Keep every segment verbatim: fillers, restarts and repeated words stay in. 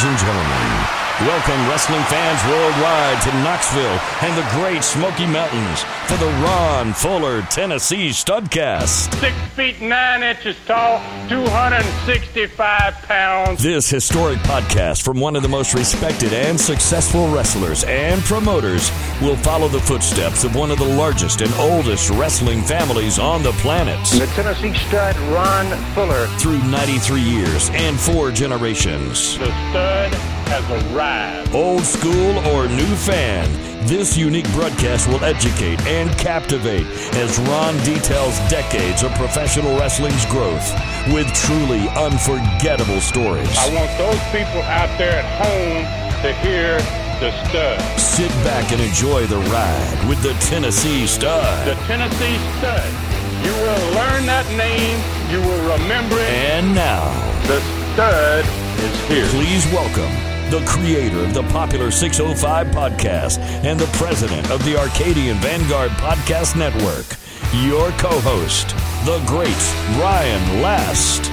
Ladies and gentlemen, welcome wrestling fans worldwide to Knoxville and the Great Smoky Mountains for the Ron Fuller Tennessee Studcast. Six feet nine inches tall, two hundred sixty-five pounds. This historic podcast from one of the most respected and successful wrestlers and promoters will follow the footsteps of one of the largest and oldest wrestling families on the planet. The Tennessee Stud, Ron Fuller. Through ninety-three years and four generations. The Stud has arrived. Old school or new fan, this unique broadcast will educate and captivate as Ron details decades of professional wrestling's growth with truly unforgettable stories. I want those people out there at home to hear the Stud. Sit back and enjoy the ride with the Tennessee Stud. The Tennessee Stud. You will learn that name. You will remember it. And now, the Stud is here. Please welcome the creator of the popular six oh five podcast and the president of the Arcadian Vanguard Podcast Network, your co-host, the great Ryan Last.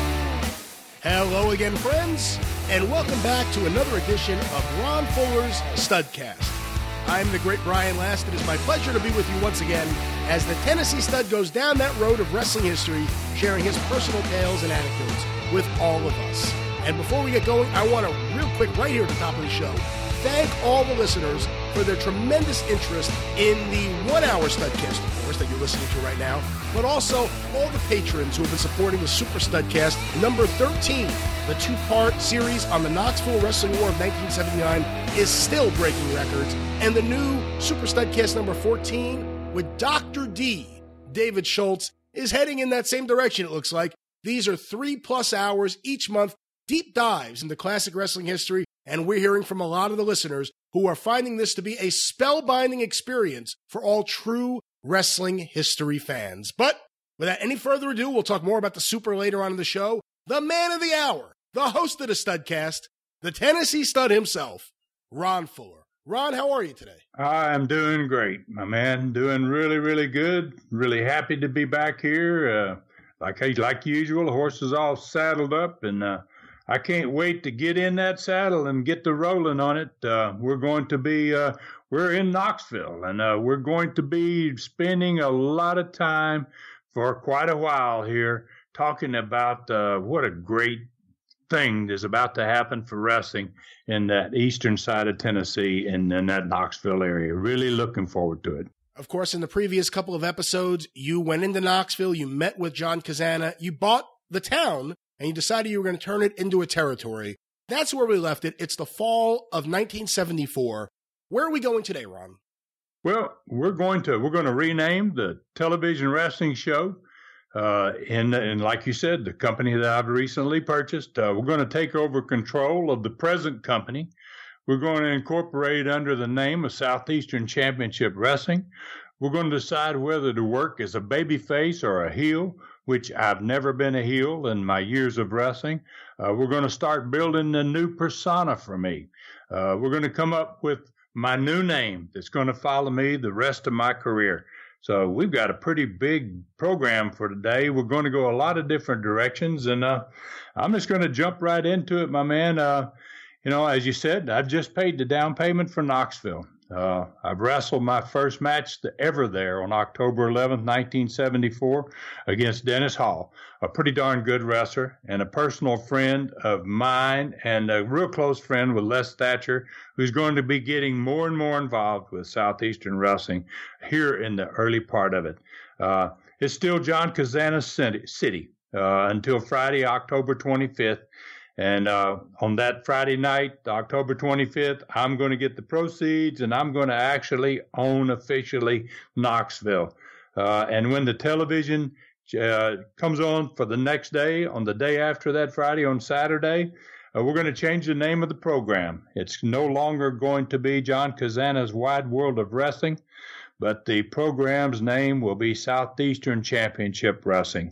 Hello again, friends, and welcome back to another edition of Ron Fuller's Studcast. I'm the great Brian Last. It is my pleasure to be with you once again as the Tennessee Stud goes down that road of wrestling history, sharing his personal tales and anecdotes with all of us. And before we get going, I want to, real quick, right here at the top of the show, thank all the listeners for their tremendous interest in the one-hour Studcast, of course, that you're listening to right now, but also all the patrons who have been supporting the Super Studcast number thirteen. The two-part series on the Knoxville Wrestling War of nineteen seventy-nine is still breaking records, and the new Super Studcast number fourteen with Doctor D, David Schultz, is heading in that same direction, it looks like. These are three-plus hours each month, deep dives into classic wrestling history, and we're hearing from a lot of the listeners who are finding this to be a spellbinding experience for all true wrestling history fans. But without any further ado, we'll talk more about the Super later on in the show. The man of the hour, the host of the Studcast, the Tennessee Stud himself, Ron Fuller. Ron, how are you today? I'm doing great, my man. Doing really, really good. Really happy to be back here. Uh, like like usual, the horse is all saddled up, and uh, I can't wait to get in that saddle and get to rolling on it. Uh, we're going to be, uh, we're in Knoxville, and uh, we're going to be spending a lot of time for quite a while here talking about uh, what a great thing is about to happen for wrestling in that eastern side of Tennessee and in that Knoxville area. Really looking forward to it. Of course, in the previous couple of episodes, you went into Knoxville, you met with John Kazana, you bought the town, and you decided you were going to turn it into a territory. That's where we left it. It's the fall of nineteen seventy-four. Where are we going today, Ron? Well, we're going to we're going to rename the television wrestling show. Uh, and, and like you said, the company that I've recently purchased, uh, we're going to take over control of the present company. We're going to incorporate it under the name of Southeastern Championship Wrestling. We're going to decide whether to work as a babyface or a heel, which I've never been a heel in my years of wrestling. Uh, we're going to start building a new persona for me. Uh, we're going to come up with my new name that's going to follow me the rest of my career. So we've got a pretty big program for today. We're going to go a lot of different directions, and uh, I'm just going to jump right into it, my man. Uh, you know, as you said, I've just paid the down payment for Knoxville. Uh, I've wrestled my first match ever there on October eleventh, nineteen seventy-four against Dennis Hall, a pretty darn good wrestler and a personal friend of mine and a real close friend with Les Thatcher, who's going to be getting more and more involved with Southeastern Wrestling here in the early part of it. Uh, it's still John Kazana's city uh, until Friday, October twenty-fifth. And uh, on that Friday night, October twenty-fifth, I'm going to get the proceeds, and I'm going to actually own officially Knoxville. Uh, and when the television uh, comes on for the next day, on the day after that Friday, on Saturday, uh, we're going to change the name of the program. It's no longer going to be John Kazana's Wide World of Wrestling, but the program's name will be Southeastern Championship Wrestling.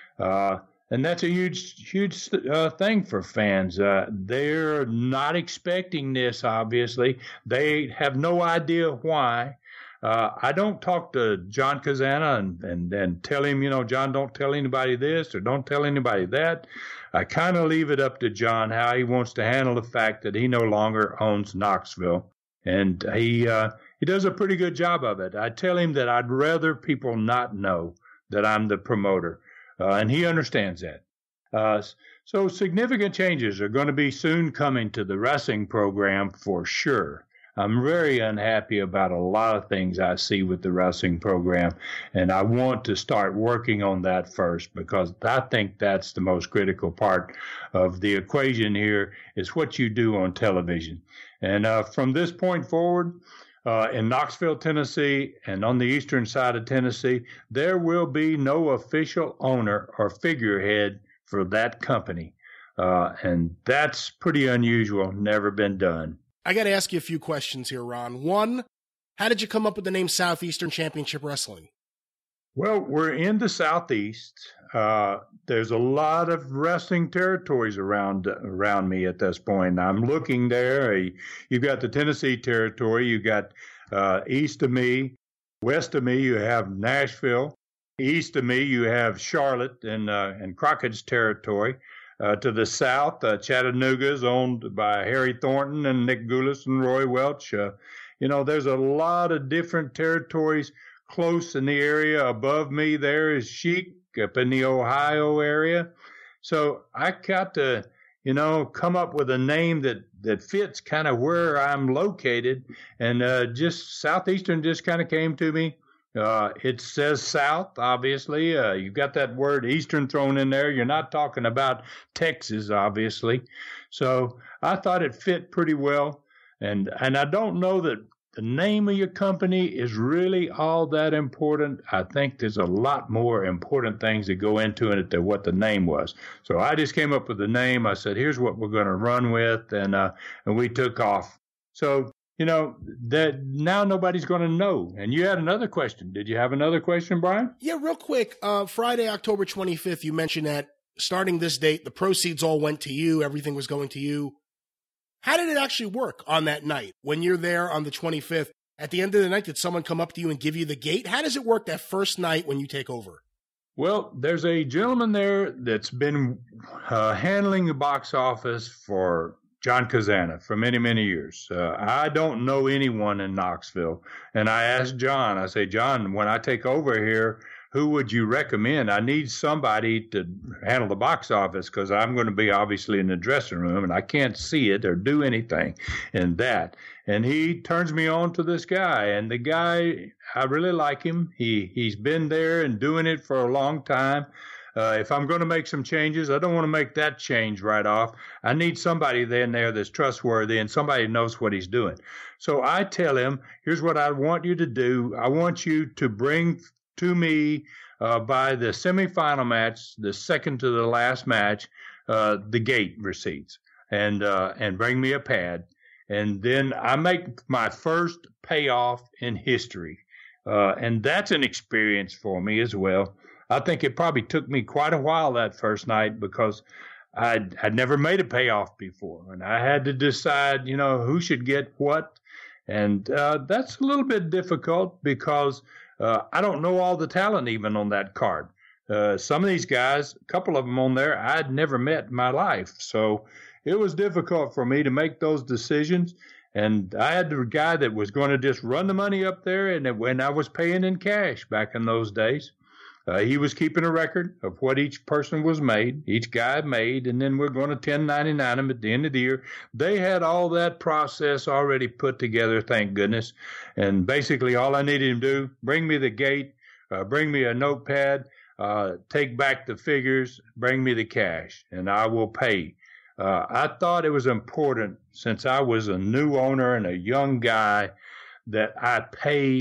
Uh, And that's a huge, huge uh, thing for fans. Uh, they're not expecting this, obviously. They have no idea why. Uh, I don't talk to John Kazana and, and, and tell him, you know, John, don't tell anybody this or don't tell anybody that. I kind of leave it up to John how he wants to handle the fact that he no longer owns Knoxville. And he uh, he does a pretty good job of it. I tell him that I'd rather people not know that I'm the promoter, uh, and he understands that. Uh, so significant changes are going to be soon coming to the wrestling program for sure. I'm very unhappy about a lot of things I see with the wrestling program, and I want to start working on that first because I think that's the most critical part of the equation here is what you do on television. And uh, from this point forward, uh, in Knoxville, Tennessee, and on the eastern side of Tennessee, there will be no official owner or figurehead for that company. Uh, and that's pretty unusual, never been done. I got to ask you a few questions here, Ron. One, how did you come up with the name Southeastern Championship Wrestling? Well, we're in the Southeast. Uh, there's a lot of wrestling territories around around me at this point. I'm looking there. You've got the Tennessee territory. You've got uh, east of me. West of me, you have Nashville. East of me, you have Charlotte and, uh, and Crockett's territory. Uh, to the south, uh, Chattanooga is owned by Harry Thornton and Nick Goulas and Roy Welch. Uh, you know, there's a lot of different territories close in the area. Above me there is Chic up in the Ohio area. So I got to, you know, come up with a name that, that fits kind of where I'm located. And uh, just Southeastern just kind of came to me. Uh, it says South, obviously. Uh, you've got that word Eastern thrown in there. You're not talking about Texas, obviously. So I thought it fit pretty well. And and I don't know that the name of your company is really all that important. I think there's a lot more important things that go into it than what the name was. So I just came up with the name. I said, here's what we're going to run with. And uh, and we took off. So you know, that now nobody's going to know. And you had another question. Did you have another question, Brian? Yeah, real quick. Uh, Friday, October twenty-fifth, you mentioned that starting this date, the proceeds all went to you. Everything was going to you. How did it actually work on that night? When you're there on the twenty-fifth, at the end of the night, did someone come up to you and give you the gate? How does it work that first night when you take over? Well, there's a gentleman there that's been uh, handling the box office for John Kazana for many, many years. Uh, I don't know anyone in Knoxville. And I asked John, I say, John, when I take over here, who would you recommend? I need somebody to handle the box office because I'm going to be obviously in the dressing room and I can't see it or do anything in that. And he turns me on to this guy. And the guy, I really like him. He, he's been there and doing it for a long time. Uh, if I'm going to make some changes, I don't want to make that change right off. I need somebody in there that's trustworthy and somebody knows what he's doing. So I tell him, here's what I want you to do. I want you to bring to me uh, by the semifinal match, the second to the last match, uh, the gate receipts and uh, and bring me a pad. And then I make my first payoff in history. Uh, and that's an experience for me as well. I think it probably took me quite a while that first night because I'd, I'd never made a payoff before. And I had to decide, you know, who should get what. And uh, that's a little bit difficult because uh, I don't know all the talent even on that card. Uh, some of these guys, a couple of them on there, I'd never met in my life. So it was difficult for me to make those decisions. And I had the guy that was going to just run the money up there. And when I was paying in cash back in those days. Uh, he was keeping a record of what each person was made, each guy made, and then we're going to ten ninety-nine them at the end of the year. They had all that process already put together, thank goodness. And basically all I needed him to do, bring me the gate, uh, bring me a notepad, uh, take back the figures, bring me the cash, and I will pay. Uh, I thought it was important, since I was a new owner and a young guy, that I pay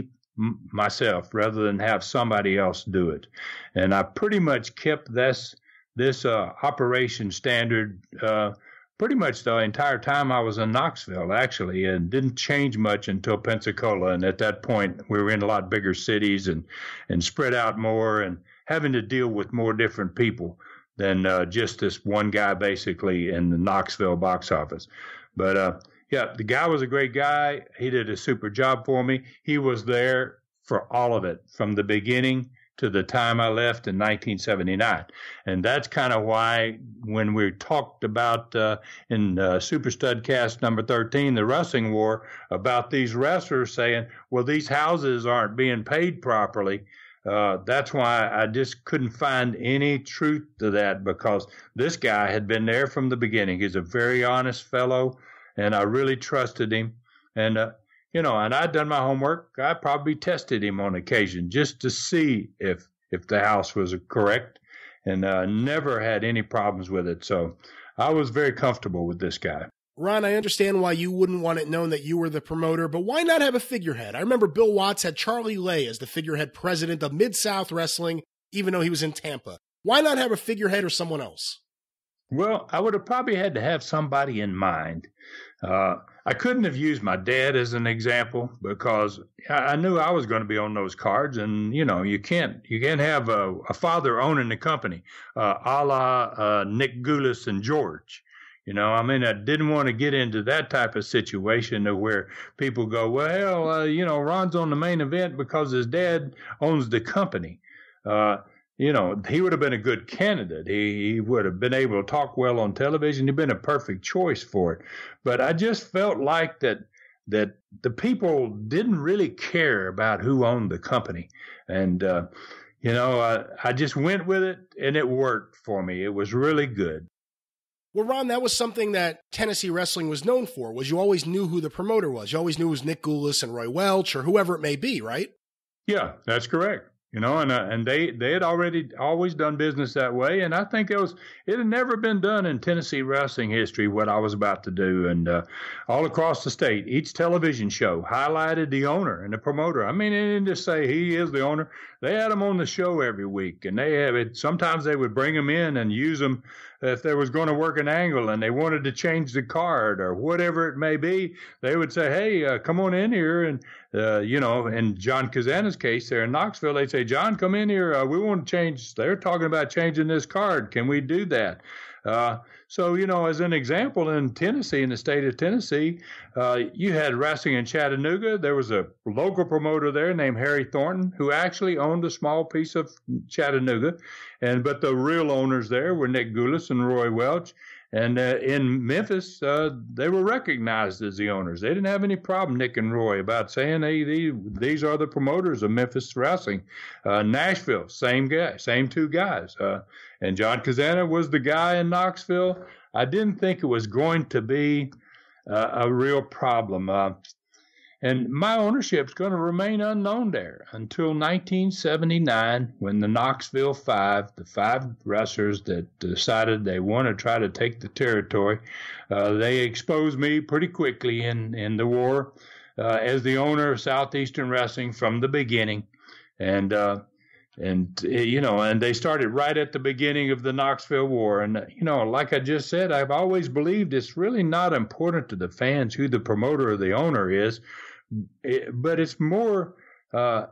myself rather than have somebody else do it. And I pretty much kept this this uh, operation standard uh, pretty much the entire time I was in Knoxville, actually, and didn't change much until Pensacola. And at that point, we were in a lot bigger cities and, and spread out more and having to deal with more different people than uh, just this one guy basically in the Knoxville box office. But uh, yeah, the guy was a great guy. He did a super job for me. He was there for all of it from the beginning to the time I left in nineteen seventy-nine. And that's kind of why when we talked about uh, in uh, Super Studcast number thirteen, the wrestling war, about these wrestlers saying, well, these houses aren't being paid properly. Uh, that's why I just couldn't find any truth to that, because this guy had been there from the beginning. He's a very honest fellow, and I really trusted him. And, uh, you know, and I'd done my homework. I probably tested him on occasion just to see if if the house was correct, and uh, never had any problems with it. So I was very comfortable with this guy. Ron, I understand why you wouldn't want it known that you were the promoter, but why not have a figurehead? I remember Bill Watts had Charlie Lay as the figurehead president of Mid-South Wrestling, even though he was in Tampa. Why not have a figurehead or someone else? Well, I would have probably had to have somebody in mind. Uh, I couldn't have used my dad as an example, because I knew I was going to be on those cards, and you know, you can't you can't have a, a father owning the company, uh, a la uh, Nick Gulas and George. You know, I mean, I didn't want to get into that type of situation where people go, well, uh, you know, Ron's on the main event because his dad owns the company. Uh, you know, he would have been a good candidate. He, he would have been able to talk well on television. He'd been a perfect choice for it. But I just felt like that that the people didn't really care about who owned the company. And, uh, you know, I, I just went with it, and it worked for me. It was really good. Well, Ron, that was something that Tennessee Wrestling was known for, was you always knew who the promoter was. You always knew it was Nick Gulas and Roy Welch or whoever it may be, right? Yeah, that's correct. You know, and uh, and they, they had already always done business that way. And I think it was it had never been done in Tennessee wrestling history, what I was about to do. And uh, all across the state, each television show highlighted the owner and the promoter. I mean, they didn't just say he is the owner. They had him on the show every week. And they have it. Sometimes they would bring him in and use him if there was going to work an angle and they wanted to change the card or whatever it may be. They would say, hey, uh, come on in here. And, uh, you know, in John Kazana's case there in Knoxville, they'd say, John, come in here. Uh, we want to change. They're talking about changing this card. Can we do that? Uh, so, you know, as an example, in Tennessee, in the state of Tennessee, uh, you had wrestling in Chattanooga. There was a local promoter there named Harry Thornton, who actually owned a small piece of Chattanooga. And but the real owners there were Nick Gulas and Roy Welch. And uh, in Memphis, uh, they were recognized as the owners. They didn't have any problem, Nick and Roy, about saying, hey, these, these are the promoters of Memphis wrestling. Uh, Nashville, same guy, same two guys. Uh, and John Kazana was the guy in Knoxville. I didn't think it was going to be uh, a real problem. Uh, and my ownership is going to remain unknown there until nineteen seventy-nine, when the Knoxville Five, the five wrestlers that decided they want to try to take the territory, uh, they exposed me pretty quickly in, in the war uh, as the owner of Southeastern Wrestling from the beginning. And, uh, and you know, and they started right at the beginning of the Knoxville War. And, you know, like I just said, I've always believed it's really not important to the fans who the promoter or the owner is, but it's more uh,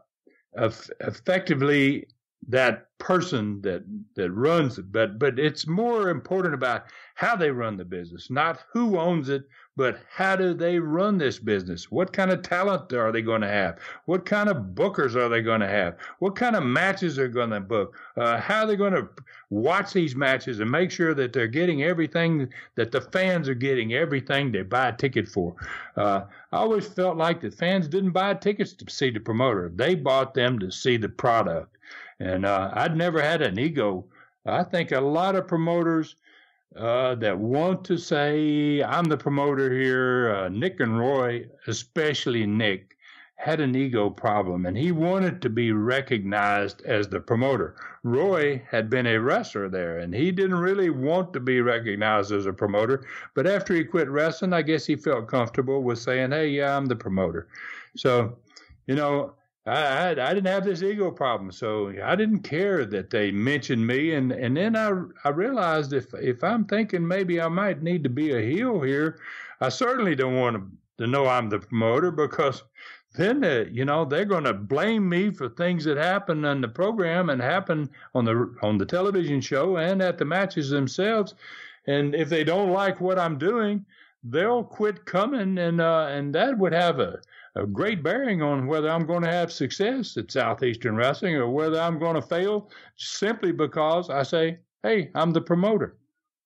effectively that person that that runs it. But but it's more important about how they run the business, not who owns it, but how do they run this business? What kind of talent are they going to have? What kind of bookers are they going to have? What kind of matches are going to book? Uh, how are they going to watch these matches and make sure that they're getting everything, that the fans are getting everything they buy a ticket for? Uh, I always felt like the fans didn't buy tickets to see the promoter. They bought them to see the product. And uh, I'd never had an ego. I think a lot of promoters uh, that want to say, I'm the promoter here, uh, Nick and Roy, especially Nick, had an ego problem, and he wanted to be recognized as the promoter. Roy had been a wrestler there, and he didn't really want to be recognized as a promoter. But after he quit wrestling, I guess he felt comfortable with saying, hey, yeah, I'm the promoter. So, you know, I, I, I didn't have this ego problem, so I didn't care that they mentioned me. And, and then I I realized if if I'm thinking maybe I might need to be a heel here, I certainly don't want to, to know I'm the promoter, because then, uh, you know, they're going to blame me for things that happen on the program and happen on the on the television show and at the matches themselves. And if they don't like what I'm doing, they'll quit coming, and uh, and that would have a, a great bearing on whether I'm going to have success at Southeastern Wrestling or whether I'm going to fail, simply because I say, hey, I'm the promoter.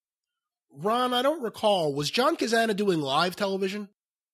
Ron, I don't recall, was John Kazana doing live television?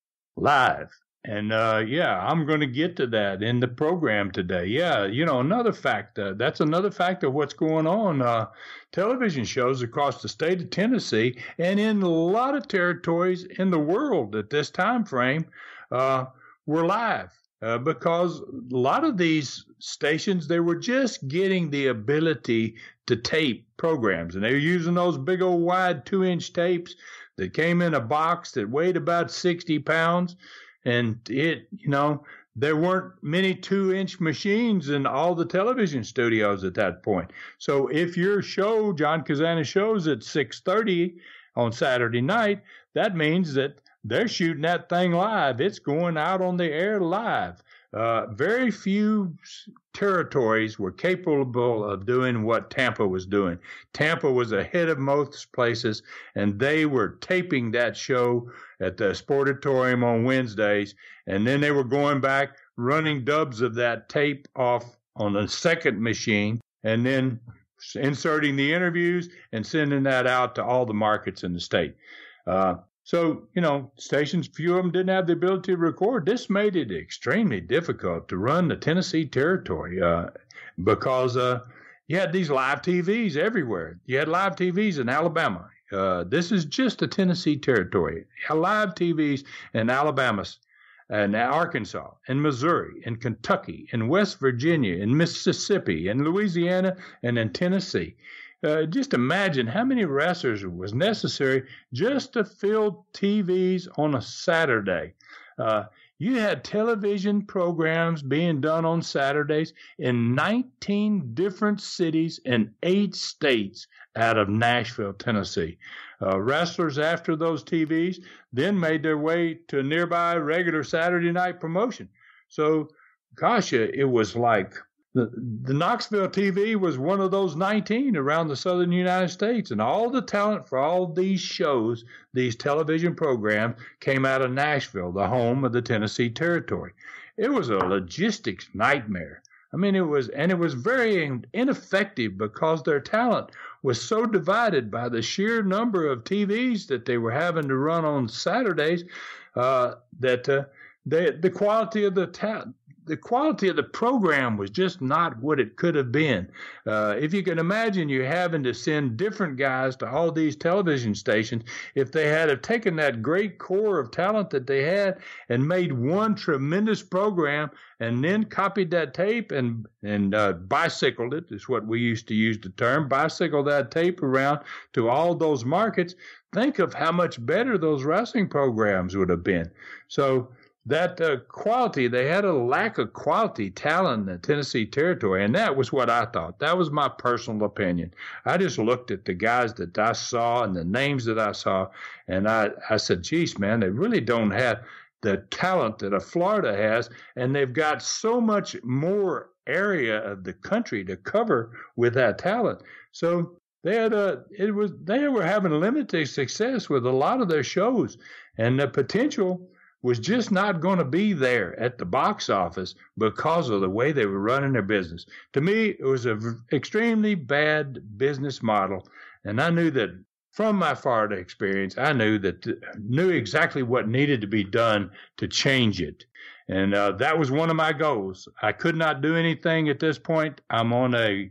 Live. And, uh, yeah, I'm going to get to that in the program today. Yeah, you know, another fact, uh, that's another fact of what's going on. Uh, television shows across the state of Tennessee and in a lot of territories in the world at this time frame uh, were live uh, because a lot of these stations, they were just getting the ability to tape programs. And they were using those big old wide two-inch tapes that came in a box that weighed about sixty pounds. And it, you know, there weren't many two-inch machines in all the television studios at that point. So if your show, John Kazana shows at six thirty on Saturday night, that means that they're shooting that thing live. It's going out on the air live. Uh, very few territories were capable of doing what Tampa was doing. Tampa was ahead of most places, and they were taping that show at the Sportatorium on Wednesdays, and then they were going back, running dubs of that tape off on a second machine, and then inserting the interviews and sending that out to all the markets in the state. Uh, So, you know, stations, few of them didn't have the ability to record. This made it extremely difficult to run the Tennessee territory uh, because uh, you had these live T Vs everywhere. You had live T Vs in Alabama. Uh, this is just a Tennessee territory. You had live T Vs in Alabama and Arkansas and Missouri and Kentucky and West Virginia and Mississippi and Louisiana and in Tennessee. Uh, just imagine how many wrestlers was necessary just to fill T Vs on a Saturday. Uh, you had television programs being done on Saturdays in nineteen different cities in eight states out of Nashville, Tennessee. Uh, wrestlers after those T Vs then made their way to a nearby regular Saturday night promotion. So, gosh, it was like The, the Knoxville T V was one of those nineteen around the southern United States, and all the talent for all these shows, these television programs, came out of Nashville, the home of the Tennessee Territory. It was a logistics nightmare. I mean, it was, and it was very ineffective because their talent was so divided by the sheer number of T Vs that they were having to run on Saturdays uh, that uh, they, the quality of the talent. The quality of the program was just not what it could have been. Uh, if you can imagine you having to send different guys to all these television stations, if they had have taken that great core of talent that they had and made one tremendous program and then copied that tape and, and uh, bicycled it, is what we used to use the term, bicycle that tape around to all those markets, think of how much better those wrestling programs would have been. So, that uh, quality, they had a lack of quality talent in the Tennessee Territory, and that was what I thought. That was my personal opinion. I just looked at the guys that I saw and the names that I saw, and I, I said, geez, man, they really don't have the talent that a Florida has, and they've got so much more area of the country to cover with that talent. So they had a, it was they were having limited success with a lot of their shows, and the potential was just not going to be there at the box office because of the way they were running their business. To me, it was an extremely bad business model, and I knew that from my Florida experience, I knew that knew exactly what needed to be done to change it, and uh, that was one of my goals. I could not do anything at this point. I'm on a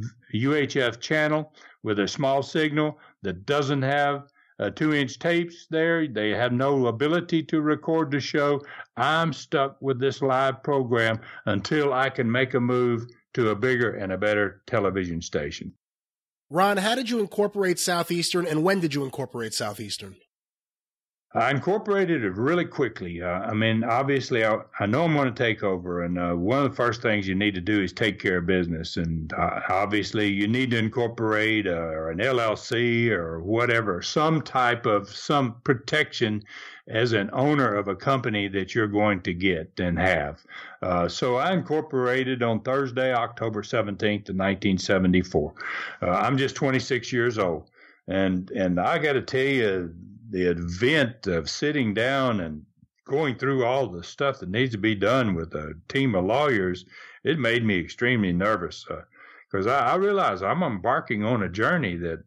U H F channel with a small signal that doesn't have Uh, two-inch tapes there. They have no ability to record the show. I'm stuck with this live program until I can make a move to a bigger and a better television station. Ron, how did you incorporate Southeastern, and when did you incorporate Southeastern? I incorporated it really quickly. Uh, I mean, obviously, I, I know I'm going to take over, and uh, one of the first things you need to do is take care of business. And uh, obviously, you need to incorporate uh, or an L L C or whatever, some type of some protection as an owner of a company that you're going to get and have. Uh, so I incorporated on Thursday, October seventeenth of nineteen seventy-four. Uh, I'm just twenty-six years old. And and I got to tell you, the event of sitting down and going through all the stuff that needs to be done with a team of lawyers, it made me extremely nervous because uh, I, I realize I'm embarking on a journey that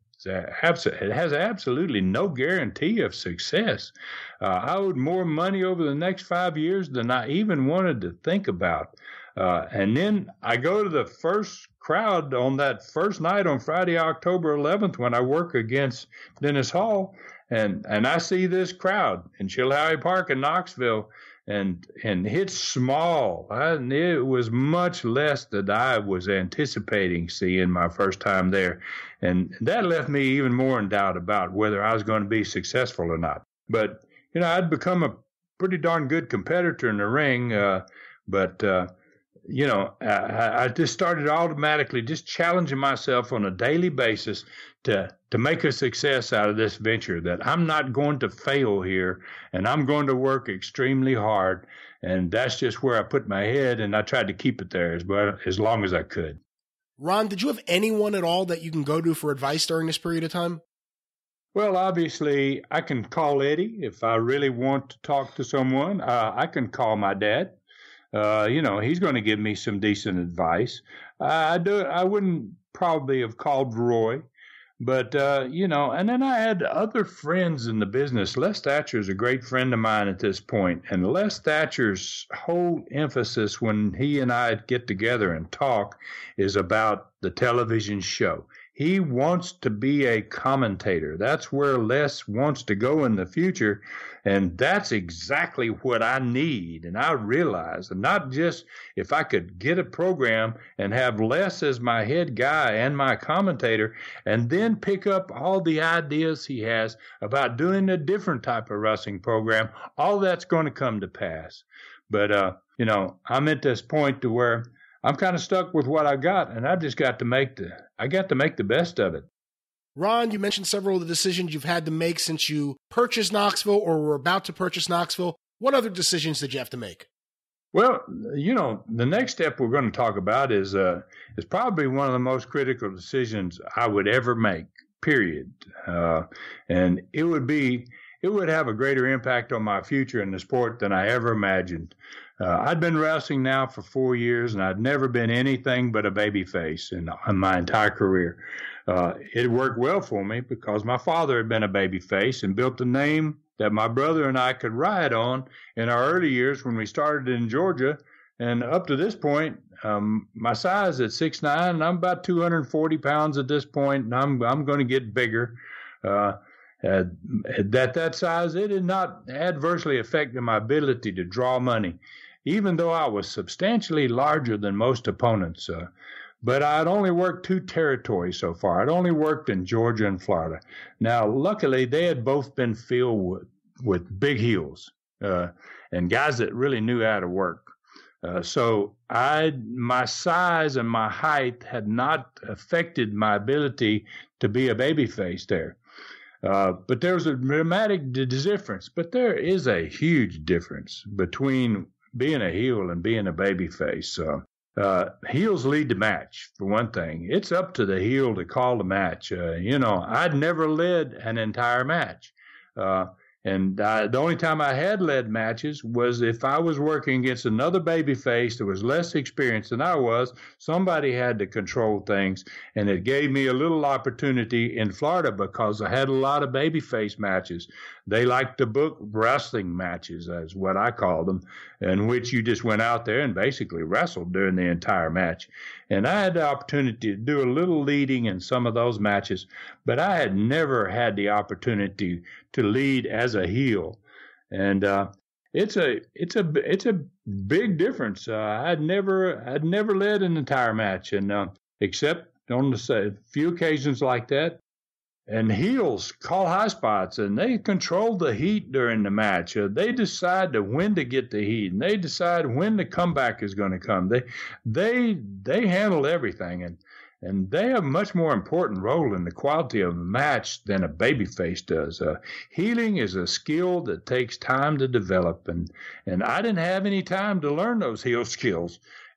it has absolutely no guarantee of success. Uh, I owed more money over the next five years than I even wanted to think about. Uh, and then I go to the first crowd on that first night on Friday, October eleventh, when I work against Dennis Hall, and, and I see this crowd in Chilhowie Park in Knoxville, and and it's small. I, it was much less than I was anticipating seeing my first time there. And that left me even more in doubt about whether I was going to be successful or not. But, you know, I'd become a pretty darn good competitor in the ring, uh, but, uh, you know, I, I just started automatically just challenging myself on a daily basis to to make a success out of this venture, that I'm not going to fail here, and I'm going to work extremely hard. And that's just where I put my head, and I tried to keep it there as well, as long as I could. Ron, did you have anyone at all that you can go to for advice during this period of time? Well, obviously, I can call Eddie if I really want to talk to someone. Uh, I can call my dad. Uh, you know, he's going to give me some decent advice. Uh, I do. I wouldn't probably have called Roy, but, uh, you know, and then I had other friends in the business. Les Thatcher is a great friend of mine at this point, and Les Thatcher's whole emphasis when he and I get together and talk is about the television show. He wants to be a commentator. That's where Les wants to go in the future. And that's exactly what I need. And I realize, and not just if I could get a program and have Les as my head guy and my commentator, and then pick up all the ideas he has about doing a different type of wrestling program, all that's going to come to pass. But, uh, you know, I'm at this point to where I'm kind of stuck with what I got, and I just got to make the I got to make the best of it. Ron, you mentioned several of the decisions you've had to make since you purchased Knoxville or were about to purchase Knoxville. What other decisions did you have to make? Well, you know, the next step we're going to talk about is uh, is probably one of the most critical decisions I would ever make, period. Uh, and it would be it would have a greater impact on my future in the sport than I ever imagined. Uh, I'd been wrestling now for four years, and I'd never been anything but a babyface in, in my entire career. Uh, it worked well for me because my father had been a babyface and built a name that my brother and I could ride on in our early years when we started in Georgia. And up to this point, um, my size is six nine, and I'm about two hundred forty pounds at this point, and I'm I'm going to get bigger. Uh, uh, at that size, it did not adversely affect my ability to draw money, even though I was substantially larger than most opponents. Uh, but I'd only worked two territories so far. I'd only worked in Georgia and Florida. Now, luckily, they had both been filled with, with big heels uh, and guys that really knew how to work. Uh, so I, my size and my height had not affected my ability to be a babyface there. Uh, but there was a dramatic difference. But there is a huge difference between being a heel and being a babyface. Uh, uh, heels lead the match, for one thing. It's up to the heel to call the match. Uh, you know, I'd never led an entire match. Uh, and I, the only time I had led matches was if I was working against another babyface that was less experienced than I was. Somebody had to control things, and it gave me a little opportunity in Florida because I had a lot of babyface matches. They liked to book wrestling matches, as what I call them, in which you just went out there and basically wrestled during the entire match. And I had the opportunity to do a little leading in some of those matches, but I had never had the opportunity to lead as a heel. And uh, it's a it's a it's a big difference. Uh, I'd never I'd never led an entire match, and uh, except on the few occasions like that. And heels call high spots, and they control the heat during the match. Uh, they decide to when to get the heat, and they decide when the comeback is going to come. They they they handle everything, and and they have a much more important role in the quality of a match than a babyface does. Uh, healing is a skill that takes time to develop, and and I didn't have any time to learn those heel skills.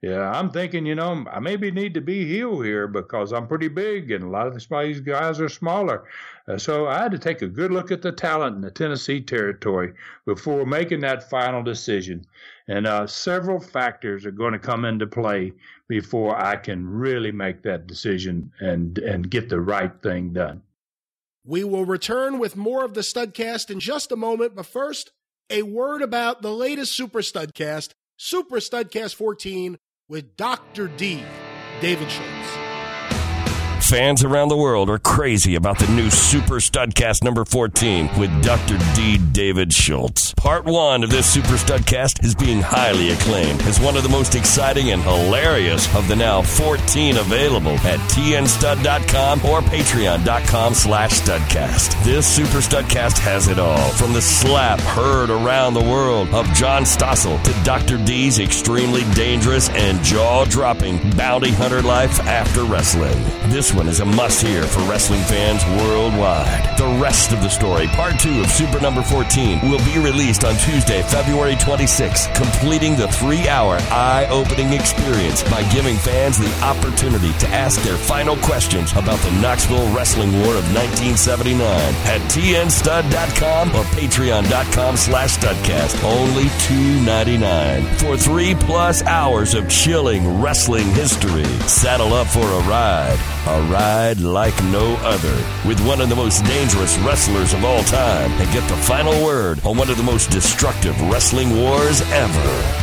yeah, I'm thinking, you know, I maybe need to be heel here because I'm pretty big and a lot of these guys are smaller. Uh, so I had to take a good look at the talent in the Tennessee territory before making that final decision. And uh, several factors are going to come into play before I can really make that decision and, and get the right thing done. We will return with more of the Studcast in just a moment, but first, a word about the latest Super Studcast, Super Studcast fourteen, with Doctor D, David Schultz. Fans around the world are crazy about the new Super Studcast number fourteen with Doctor D. David Schultz. Part one of this Super Studcast is being highly acclaimed as one of the most exciting and hilarious of the now fourteen available at T N stud dot com or patreon.com slash studcast. This Super Studcast has it all, from the slap heard around the world of John Stossel to Doctor D's extremely dangerous and jaw-dropping bounty hunter life after wrestling. This one is a must-hear for wrestling fans worldwide. The rest of the story, part two of Super number fourteen, will be released on Tuesday, February twenty-sixth, completing the three-hour eye-opening experience by giving fans the opportunity to ask their final questions about the Knoxville Wrestling War of nineteen seventy-nine at T N stud dot com or patreon.com slash studcast. Only two dollars and ninety-nine cents for three-plus hours of chilling wrestling history. Saddle up for a ride. A ride like no other, with one of the most dangerous wrestlers of all time, and get the final word on one of the most destructive wrestling wars ever.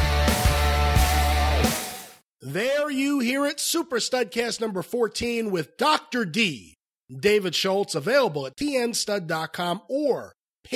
There you hear it, Super Studcast number fourteen with Doctor D, David Schultz, available at T N stud dot com or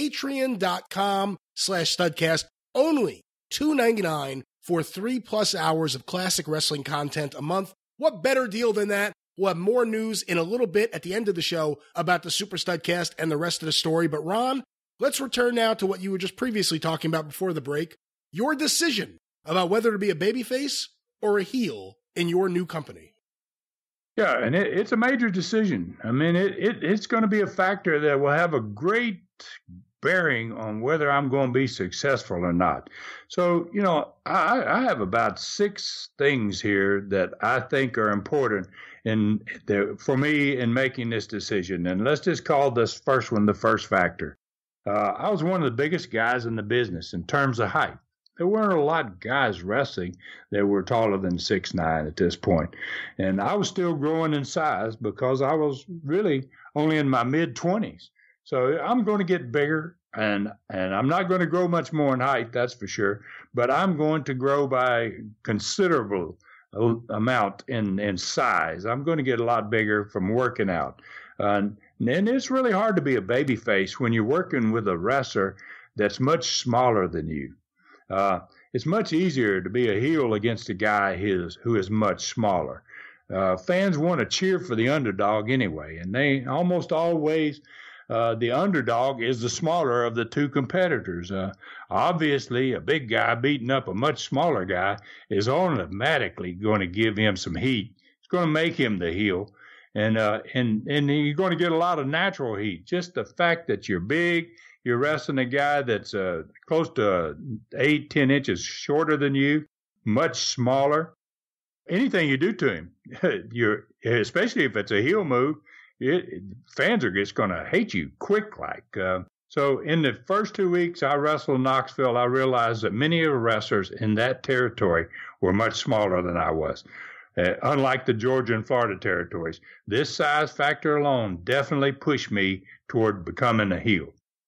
patreon.com slash studcast. Only two dollars and ninety-nine cents for three plus hours of classic wrestling content a month. What better deal than that? We'll have more news in a little bit at the end of the show about the Super Studcast and the rest of the story. But Ron, let's return now to what you were just previously talking about before the break. Your decision about whether to be a babyface or a heel in your new company. Yeah, and it, it's a major decision. I mean, it, it it's going to be a factor that will have a great bearing on whether I'm going to be successful or not. So, you know, I, I have about six things here that I think are important in the, for me in making this decision. And let's just call this first one the first factor. Uh, I was one of the biggest guys in the business in terms of height. There weren't a lot of guys wrestling that were taller than six nine at this point. And I was still growing in size because I was really only in my mid-twenties. So I'm going to get bigger, and and I'm not going to grow much more in height, that's for sure. But I'm going to grow by considerable amount in, in size. I'm going to get a lot bigger from working out. Uh, and it's really hard to be a baby face when you're working with a wrestler that's much smaller than you. Uh, it's much easier to be a heel against a guy who is, who is much smaller. Uh, fans want to cheer for the underdog anyway, and they almost always uh, the underdog is the smaller of the two competitors. Uh, obviously, a big guy beating up a much smaller guy is automatically going to give him some heat. It's going to make him the heel, and uh, and and you're going to get a lot of natural heat. Just the fact that you're big. You're wrestling a guy that's uh, close to eight, ten inches shorter than you, much smaller. Anything you do to him, you're especially if it's a heel move, it, fans are just going to hate you quick like. Uh, so in the first two weeks I wrestled in Knoxville, I realized that many of the wrestlers in that territory were much smaller than I was. Uh, unlike the Georgia and Florida territories, this size factor alone definitely pushed me toward becoming a heel.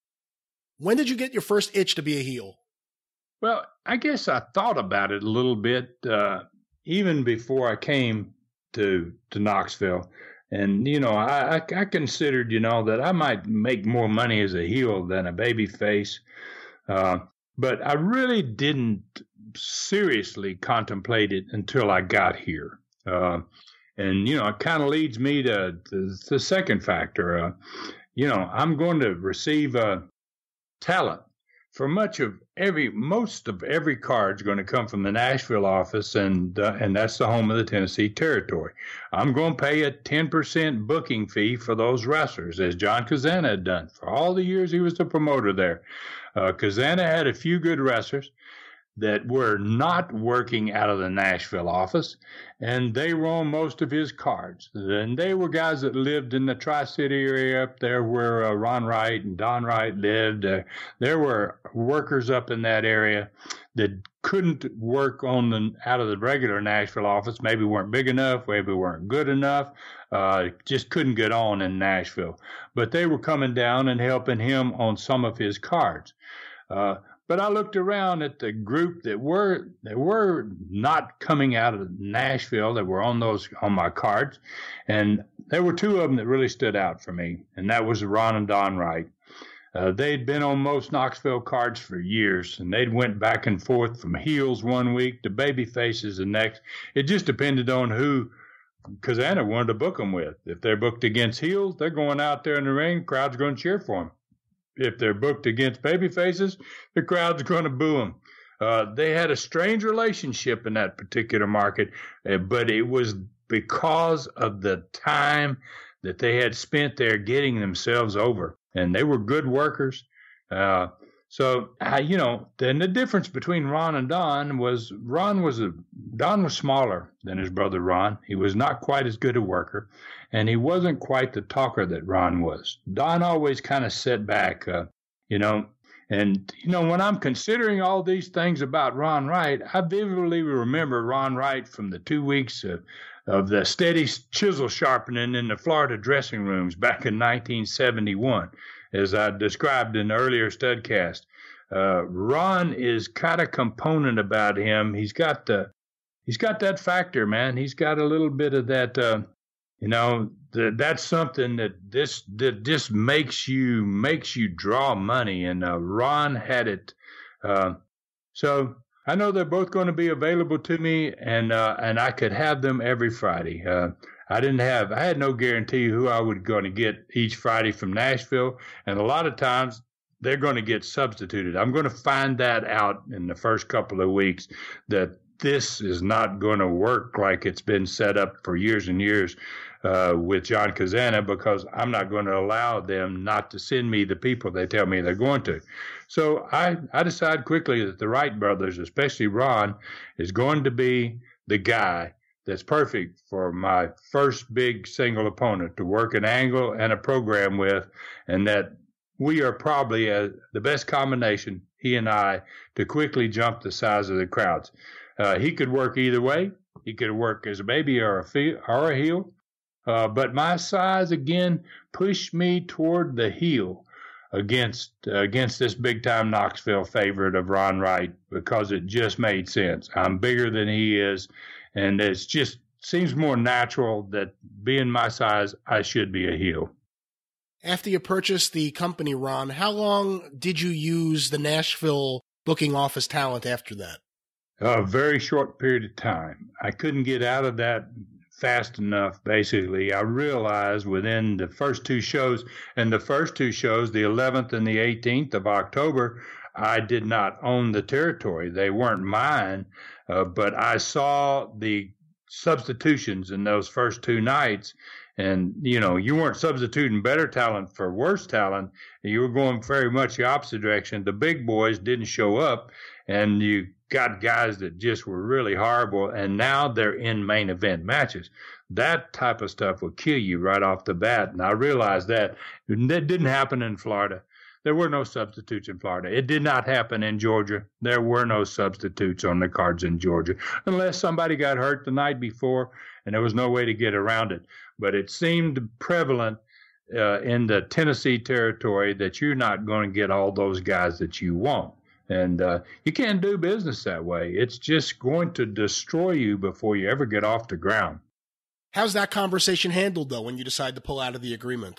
When did you get your first itch to be a heel? Well, I guess I thought about it a little bit uh, even before I came to to Knoxville. And, you know, I, I considered, you know, that I might make more money as a heel than a baby face. Uh, but I really didn't seriously contemplate it until I got here. Uh, and, you know, it kind of leads me to, to the second factor. Uh, you know, I'm going to receive a talent for much of every, most of every card is going to come from the Nashville office, and uh, and that's the home of the Tennessee territory. I'm going to pay a ten percent booking fee for those wrestlers, as John Kazana had done for all the years he was the promoter there. Uh, Kazana had a few good wrestlers. that were not working out of the Nashville office, and they were on most of his cards. And they were guys that lived in the Tri-City area up there where uh, Ron Wright and Don Wright lived. Uh, there were workers up in that area that couldn't work on the out of the regular Nashville office, maybe weren't big enough, maybe weren't good enough, uh, just couldn't get on in Nashville. But they were coming down and helping him on some of his cards. Uh, But I looked around at the group that were that were not coming out of Nashville, that were on those on my cards, and there were two of them that really stood out for me, and that was Ron and Don Wright. Uh, they'd been on most Knoxville cards for years, and they'd went back and forth from heels one week to baby faces the next. It just depended on who Kazana wanted to book them with. If they're booked against heels, they're going out there in the ring, crowd's going to cheer for them. If they're booked against baby faces, the crowd's going to boo them. Uh, they had a strange relationship in that particular market, uh, but it was because of the time that they had spent there getting themselves over. And they were good workers. Uh, so, uh, you know, then the difference between Ron and Don was Ron was a, Don was smaller than his brother Ron. He was not quite as good a worker, and he wasn't quite the talker that Ron was. Don always kind of sat back, uh, you know, and, you know, when I'm considering all these things about Ron Wright, I vividly remember Ron Wright from the two weeks of, of the steady chisel sharpening in the Florida dressing rooms back in nineteen seventy-one. As I described in the earlier studcast, uh, Ron is kind of component about him. He's got the, he's got that factor, man. He's got a little bit of that, uh, you know, the, that's something that this that just makes you makes you draw money, and uh, Ron had it. Uh, so I know they're both going to be available to me, and uh, and I could have them every Friday. Uh, I didn't have, I had no guarantee who I was going to get each Friday from Nashville. And a lot of times they're going to get substituted. I'm going to find that out in the first couple of weeks, that this is not going to work like it's been set up for years and years uh, with John Kazana, because I'm not going to allow them not to send me the people they tell me they're going to. So I, I decided quickly that the Wright brothers, especially Ron, is going to be the guy that's perfect for my first big single opponent to work an angle and a program with, and that we are probably a, the best combination, he and I, to quickly jump the size of the crowds. Uh, he could work either way. He could work as a baby or a, fee, or a heel. Uh, but my size, again, pushed me toward the heel against uh, against this big-time Knoxville favorite of Ron Wright, because it just made sense. I'm bigger than he is. And it just seems more natural that being my size, I should be a heel. After you purchased the company, Ron, how long did you use the Nashville booking office talent after that? A very short period of time. I couldn't get out of that fast enough, basically. I realized within the first two shows, and the first two shows, the eleventh and the eighteenth of October, I did not own the territory. They weren't mine. Uh, but I saw the substitutions in those first two nights, and, you know, you weren't substituting better talent for worse talent. You were going very much the opposite direction. The big boys didn't show up, and you got guys that just were really horrible, and now they're in main event matches. That type of stuff will kill you right off the bat, and I realized that. That didn't happen in Florida. There were no substitutes in Florida. It did not happen in Georgia. There were no substitutes on the cards in Georgia, unless somebody got hurt the night before and there was no way to get around it. But it seemed prevalent uh, in the Tennessee territory that you're not going to get all those guys that you want. And uh, you can't do business that way. It's just going to destroy you before you ever get off the ground. How's that conversation handled, though, when you decide to pull out of the agreement?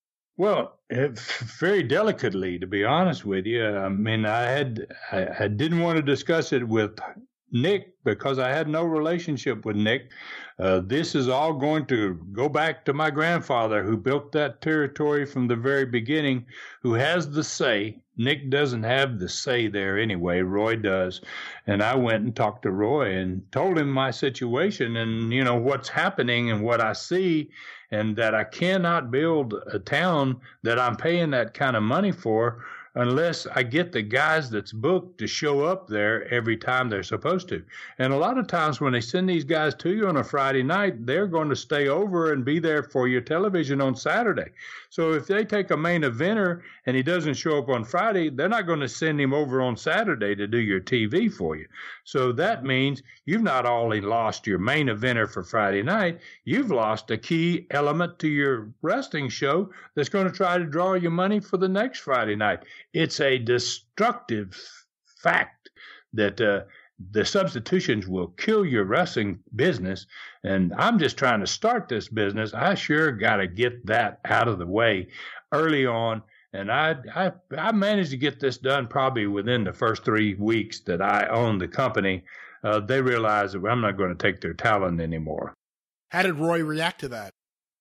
Well, very delicately, to be honest with you. I mean, I had I, I didn't want to discuss it with Nick because I had no relationship with Nick. Uh, this is all going to go back to my grandfather, who built that territory from the very beginning, who has the say. Nick doesn't have the say there anyway. Roy does. And I went and talked to Roy and told him my situation and, you know, what's happening and what I see, and that I cannot build a town that I'm paying that kind of money for unless I get the guys that's booked to show up there every time they're supposed to. And a lot of times when they send these guys to you on a Friday night, they're going to stay over and be there for your television on Saturday. So if they take a main eventer and he doesn't show up on Friday, they're not going to send him over on Saturday to do your T V for you. So that means you've not only lost your main eventer for Friday night, you've lost a key element to your wrestling show that's going to try to draw you money for the next Friday night. It's a destructive fact that uh, the substitutions will kill your wrestling business. And I'm just trying to start this business. I sure got to get that out of the way early on. And I, I I managed to get this done probably within the first three weeks that I owned the company. Uh, they realized that I'm not going to take their talent anymore. How did Roy react to that?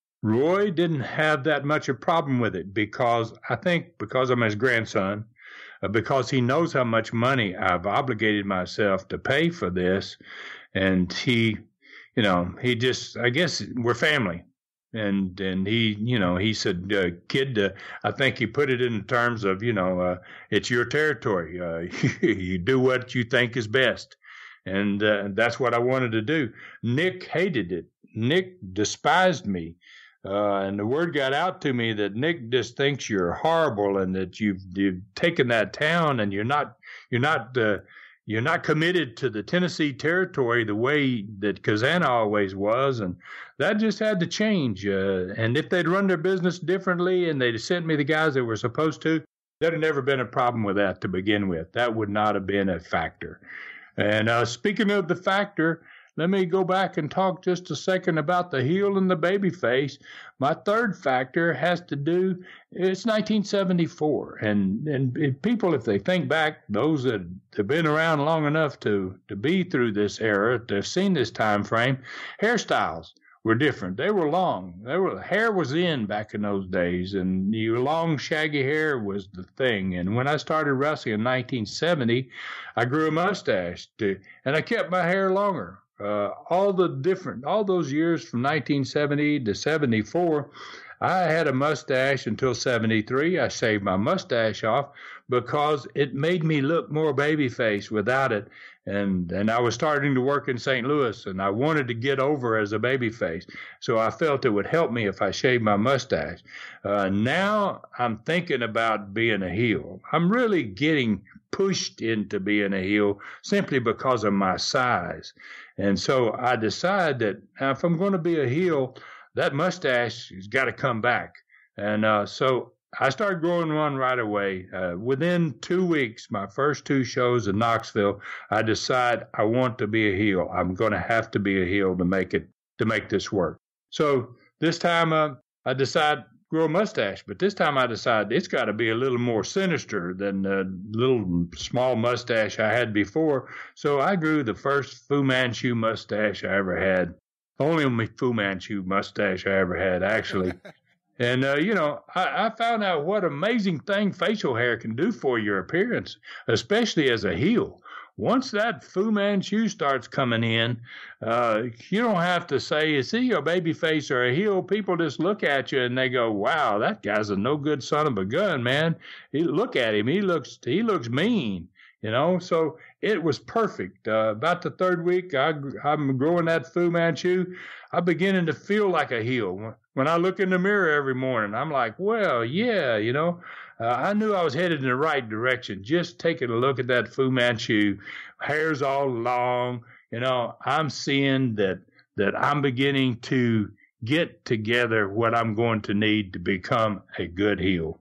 Roy didn't have that much of a problem with it because I think because I'm his grandson, uh, because he knows how much money I've obligated myself to pay for this. And he, you know, he just, I guess we're family. And and he, you know, he said, uh, kid, uh, I think he put it in terms of, you know, uh, it's your territory. Uh, you do what you think is best. And uh, that's what I wanted to do. Nick hated it. Nick despised me. Uh, and the word got out to me that Nick just thinks you're horrible and that you've, you've taken that town and you're not, you're not, uh, You're not committed to the Tennessee territory the way that Kazana always was, and that just had to change. Uh, and if they'd run their business differently and they'd sent me the guys that were supposed to, there'd have never been a problem with that to begin with. That would not have been a factor. And uh, speaking of the factor, let me go back and talk just a second about the heel and the baby face. My third factor has to do, it's nineteen seventy-four. And, and people, if they think back, those that have been around long enough to, to be through this era, to have seen this time frame, hairstyles were different. They were long. They were, hair was in back in those days, and your long, shaggy hair was the thing. And when I started wrestling in nineteen seventy, I grew a mustache, to, and I kept my hair longer. Uh, all the different, all those years from nineteen seventy to seventy-four, I had a mustache until seventy-three. I shaved my mustache off because it made me look more babyface without it. And and I was starting to work in Saint Louis, and I wanted to get over as a babyface. So I felt it would help me if I shaved my mustache. Uh, now I'm thinking about being a heel. I'm really getting pushed into being a heel simply because of my size. And so I decide that if I'm going to be a heel, that mustache has got to come back. And uh, so I started growing one right away. Uh, within two weeks, my first two shows in Knoxville, I decide I want to be a heel. I'm going to have to be a heel to make it, to make this work. So this time uh, I decide grow a mustache, but this time I decided it's got to be a little more sinister than the little small mustache I had before. So I grew the first Fu Manchu mustache I ever had. Only Fu Manchu mustache I ever had, actually. And, uh, you know, I, I found out what amazing thing facial hair can do for your appearance, especially as a heel. Once that Fu Manchu starts coming in, uh, you don't have to say, is he a baby face or a heel? People just look at you and they go, wow, that guy's a no good son of a gun, man. He, look at him. He looks, he looks mean, you know? So it was perfect. Uh, about the third week, I, I'm growing that Fu Manchu. I'm beginning to feel like a heel. When I look in the mirror every morning, I'm like, well, yeah, you know, uh, I knew I was headed in the right direction. Just taking a look at that Fu Manchu, hair's all long, you know, I'm seeing that, that I'm beginning to get together what I'm going to need to become a good heel.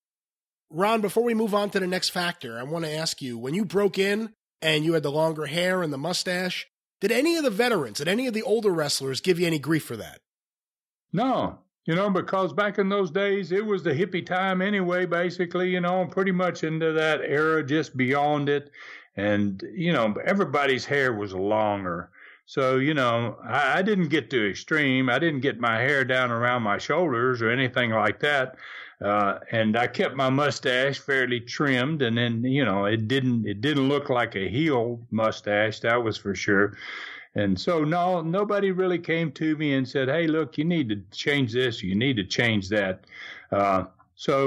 Ron, before we move on to the next factor, I want to ask you, when you broke in and you had the longer hair and the mustache, did any of the veterans, did any of the older wrestlers give you any grief for that? No, you know, because back in those days, it was the hippie time anyway, basically, you know, pretty much into that era, just beyond it. And, you know, everybody's hair was longer. So, you know, I, I didn't get to extreme. I didn't get my hair down around my shoulders or anything like that. Uh, and I kept my mustache fairly trimmed, and then, you know, it didn't, it didn't look like a heel mustache. That was for sure. And so, no, nobody really came to me and said, hey, look, you need to change this, you need to change that. Uh, so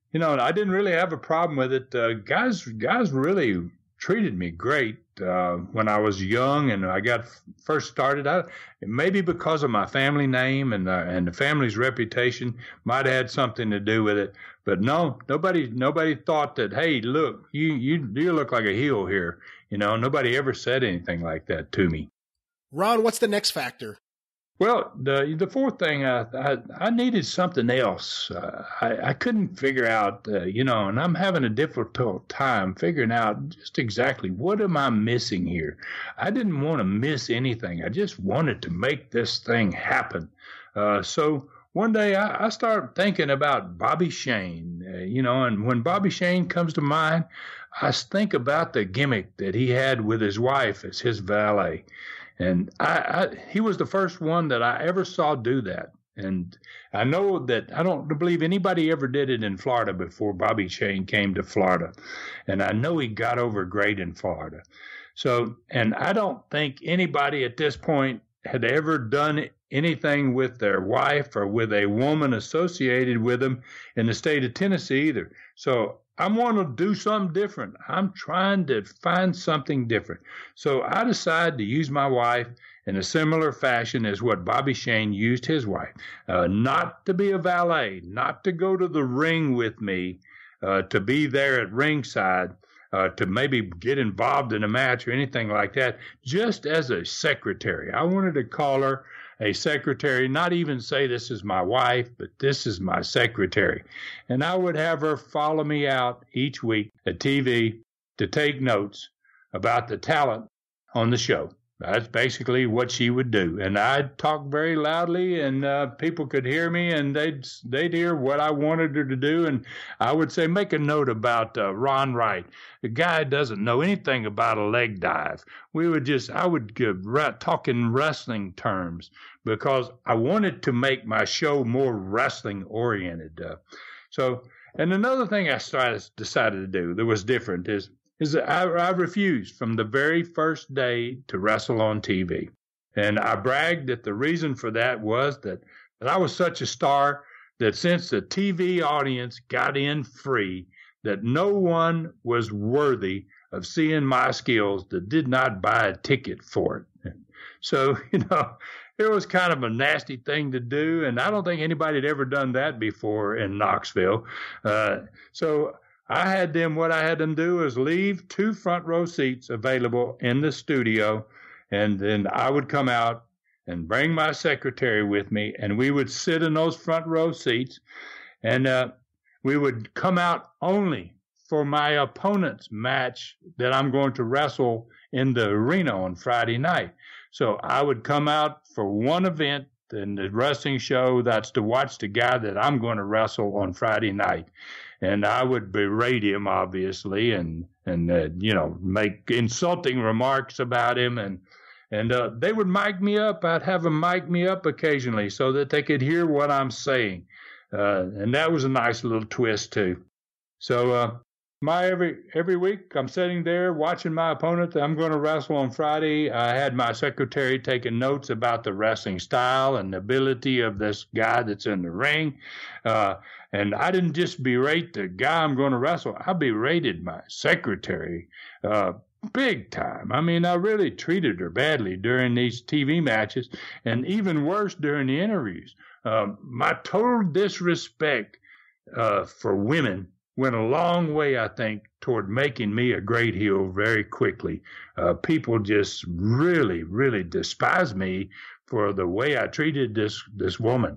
you know, I didn't really have a problem with it. Uh, guys, guys really treated me great uh, when I was young and I got first started. I, maybe because of my family name and uh, and the family's reputation might have had something to do with it. But no, nobody nobody thought that. Hey, look, you you you look like a heel here. You know, nobody ever said anything like that to me. Ron, what's the next factor? Well, the the fourth thing, I I, I needed something else. Uh, I I couldn't figure out, uh, you know, and I'm having a difficult time figuring out just exactly what am I missing here. I didn't want to miss anything. I just wanted to make this thing happen. Uh, so one day I, I started thinking about Bobby Shane, uh, you know, and when Bobby Shane comes to mind, I think about the gimmick that he had with his wife as his valet. And I, I, he was the first one that I ever saw do that. And I know that I don't believe anybody ever did it in Florida before Bobby Shane came to Florida. And I know he got over great in Florida. So, and I don't think anybody at this point had ever done anything with their wife or with a woman associated with them in the state of Tennessee either. So I want to do something different. I'm trying to find something different. So I decided to use my wife in a similar fashion as what Bobby Shane used his wife, uh, not to be a valet, not to go to the ring with me, uh, to be there at ringside, uh, to maybe get involved in a match or anything like that, just as a secretary. I wanted to call her a secretary, not even say this is my wife, but this is my secretary. And I would have her follow me out each week at T V to take notes about the talent on the show. That's basically what she would do. And I'd talk very loudly, and uh, people could hear me, and they'd they'd hear what I wanted her to do. And I would say, make a note about uh, Ron Wright. The guy doesn't know anything about a leg dive. We would just, I would give, talk in wrestling terms because I wanted to make my show more wrestling oriented. Uh, so, and another thing I started, decided to do that was different is, is that I, I refused from the very first day to wrestle on T V. And I bragged that the reason for that was that, that I was such a star that since the T V audience got in free, that no one was worthy of seeing my skills that did not buy a ticket for it. So, you know, it was kind of a nasty thing to do, and I don't think anybody had ever done that before in Knoxville. Uh, so I had them, what I had them do is leave two front row seats available in the studio, and then I would come out and bring my secretary with me, and we would sit in those front row seats, and uh, we would come out only for my opponent's match that I'm going to wrestle in the arena on Friday night. So I would come out for one event in the wrestling show, that's to watch the guy that I'm going to wrestle on Friday night. And I would berate him, obviously, and, and uh, you know, make insulting remarks about him. And, and uh, they would mic me up. I'd have them mic me up occasionally so that they could hear what I'm saying. Uh, and that was a nice little twist, too. So uh, my every every week, I'm sitting there watching my opponent that I'm going to wrestle on Friday. I had my secretary taking notes about the wrestling style and the ability of this guy that's in the ring. Uh, and I didn't just berate the guy I'm going to wrestle. I berated my secretary uh, big time. I mean, I really treated her badly during these T V matches, and even worse during the interviews. Uh, my total disrespect uh, for women went a long way, I think, toward making me a great heel very quickly. Uh, people just really, really despised me for the way I treated this this woman.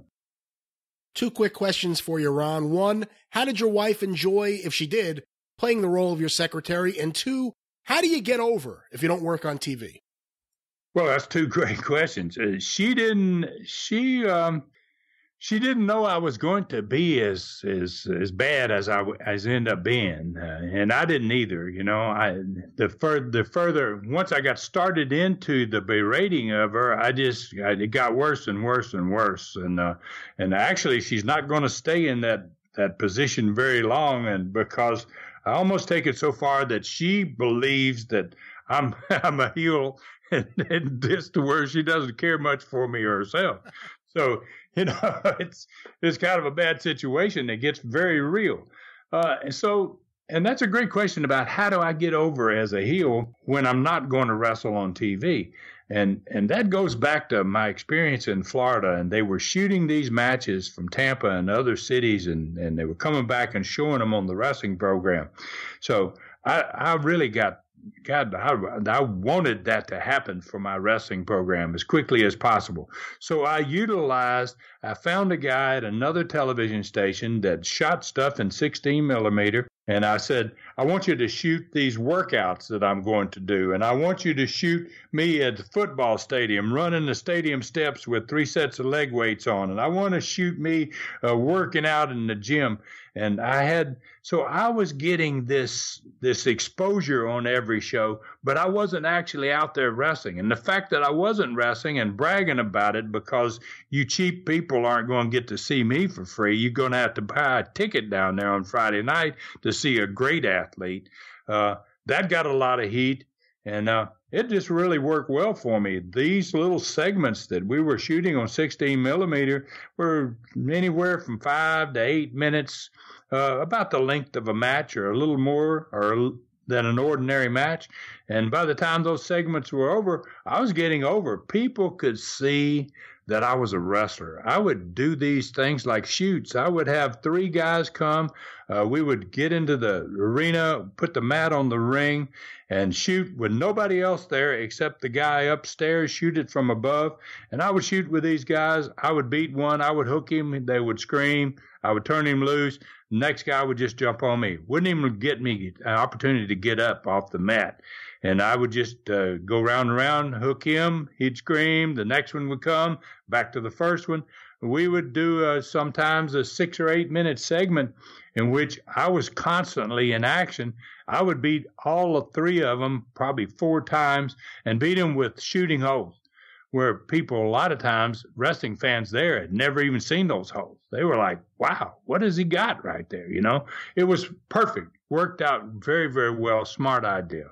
Two quick questions for you, Ron. One, how did your wife enjoy, if she did, playing the role of your secretary? And two, how do you get over if you don't work on T V? Well, that's two great questions. Uh, she didn't, she, um, She didn't know I was going to be as as as bad as I as end up being, uh, and I didn't either. You know, I the further the further once I got started into the berating of her, I just I, it got worse and worse and worse, and uh, and actually she's not going to stay in that that position very long, and because I almost take it so far that she believes that I'm I'm a heel, and, and this to where she doesn't care much for me herself. So, you know, it's it's kind of a bad situation. It gets very real. Uh, and so, and that's a great question about how do I get over as a heel when I'm not going to wrestle on T V? And and that goes back to my experience in Florida, and they were shooting these matches from Tampa and other cities, and, and they were coming back and showing them on the wrestling program. So I, I really got, God, I, I wanted that to happen for my wrestling program as quickly as possible. So I utilized, I found a guy at another television station that shot stuff in sixteen millimeter. And I said, I want you to shoot these workouts that I'm going to do. And I want you to shoot me at the football stadium, running the stadium steps with three sets of leg weights on. And I want to shoot me uh, working out in the gym. And I had, so I was getting this, this exposure on every show, but I wasn't actually out there wrestling. And the fact that I wasn't wrestling and bragging about it, because you cheap people aren't going to get to see me for free. You're going to have to buy a ticket down there on Friday night to see a great athlete. Uh, that got a lot of heat, and uh, it just really worked well for me. These little segments that we were shooting on sixteen millimeter were anywhere from five to eight minutes, uh, about the length of a match, or a little more or than an ordinary match. And by the time those segments were over, I was getting over. People could see that I was a wrestler. I would do these things like shoots. I would have three guys come. Uh, we would get into the arena, put the mat on the ring, and shoot with nobody else there except the guy upstairs, shoot it from above. And I would shoot with these guys. I would beat one. I would hook him. They would scream. I would turn him loose. Next guy would just jump on me. Wouldn't even get me an opportunity to get up off the mat. And I would just uh, go round and round, hook him. He'd scream. The next one would come, back to the first one. We would do uh, sometimes a six or eight minute segment in which I was constantly in action. I would beat all of three of them probably four times and beat them with shooting holes, where people, a lot of times, wrestling fans there had never even seen those holes. They were like, wow, what has he got right there? You know, it was perfect. Worked out very, very well. Smart idea.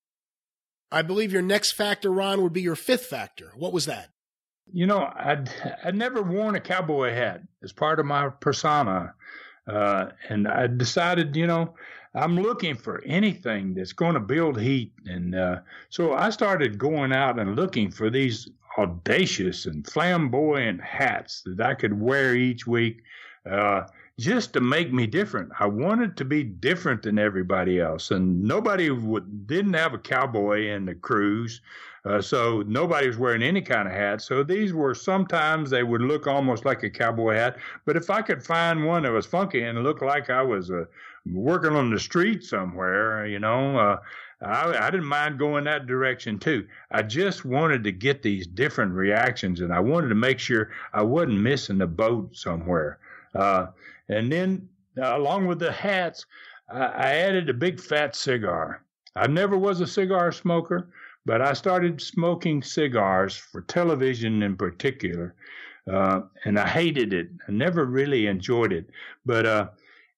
I believe your next factor, Ron, would be your fifth factor. What was that? You know, I'd, I'd never worn a cowboy hat as part of my persona. Uh, and I decided, you know, I'm looking for anything that's going to build heat. And uh, so I started going out and looking for these audacious and flamboyant hats that I could wear each week, uh, just to make me different. I wanted to be different than everybody else. And nobody would, didn't have a cowboy in the cruise. Uh, so nobody was wearing any kind of hat. So these were, sometimes they would look almost like a cowboy hat. But if I could find one that was funky and looked like I was uh, working on the street somewhere, you know, uh, I, I didn't mind going that direction too. I just wanted to get these different reactions, and I wanted to make sure I wasn't missing the boat somewhere. Uh, and then uh, along with the hats, I, I added a big fat cigar. I never was a cigar smoker, but I started smoking cigars for television in particular, uh, and I hated it. I never really enjoyed it. But uh,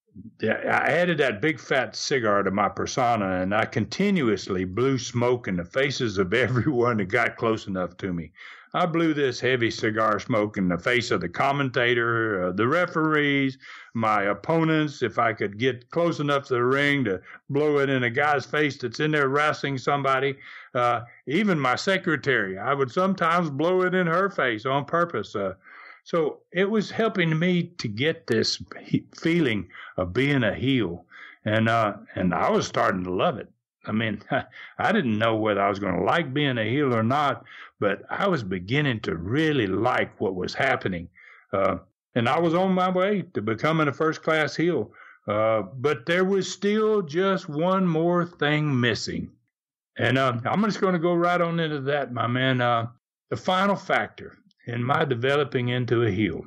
I added that big fat cigar to my persona, and I continuously blew smoke in the faces of everyone that got close enough to me. I blew this heavy cigar smoke in the face of the commentator, uh, the referees, my opponents, if I could get close enough to the ring to blow it in a guy's face that's in there wrestling somebody. Uh, even my secretary, I would sometimes blow it in her face on purpose. Uh, so it was helping me to get this he- feeling of being a heel. And, uh, and I was starting to love it. I mean, I didn't know whether I was going to like being a heel or not, but I was beginning to really like what was happening. Uh, and I was on my way to becoming a first-class heel. Uh, but there was still just one more thing missing. And uh, I'm just going to go right on into that, my man. Uh, the final factor in my developing into a heel.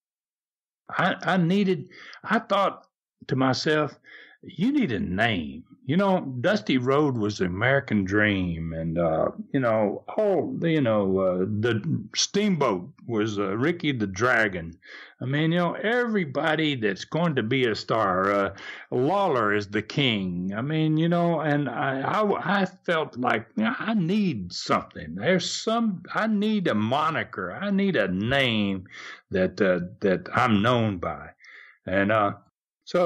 I, I needed, I thought to myself, you need a name. You know, Dusty Road was the American dream, and uh, you know, all you know, uh, the Steamboat was uh, Ricky the Dragon. I mean, you know, everybody that's going to be a star. Uh, Lawler is the king. I mean, you know, and I, I, I felt like, you know, I need something. There's some. I need a moniker. I need a name that uh, that I'm known by, and uh, so.